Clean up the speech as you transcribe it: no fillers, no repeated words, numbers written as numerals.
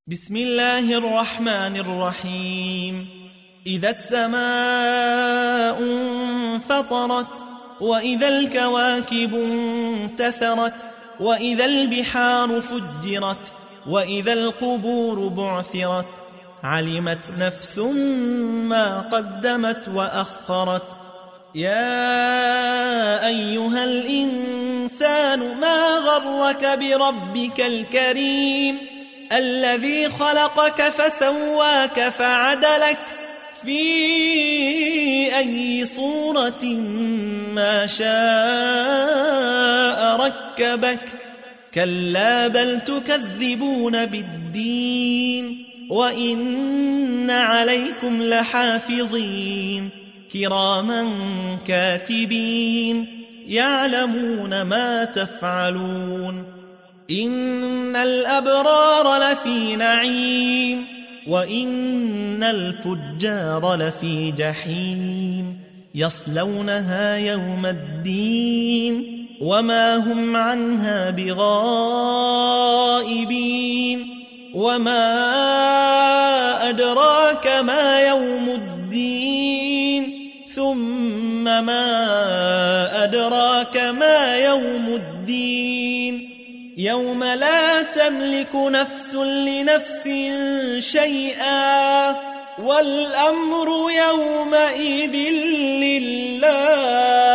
بسم الله الرحمن الرحيم. إذا السماء انفطرت وإذا الكواكب انتثرت وإذا البحار فجرت وإذا القبور بعثرت علمت نفس ما قدمت وأخرت. يا أيها الإنسان ما غرك بربك الكريم الذي خلقك فسواك فعدلك في أي صورة ما شاء ركبك. كلا بل تكذبون بالدين وإن عليكم لحافظين كراما كاتبين يعلمون ما تفعلون. إن الأبرار لفي نعيم وإن الفجار لفي جحيم يصلونها يوم الدين وما هم عنها بغائبين. وما أدراك ما يوم الدين ثم ما أدراك ما يوم الدين يوم لا تملك نفس لنفس شيئا والأمر يومئذ لله.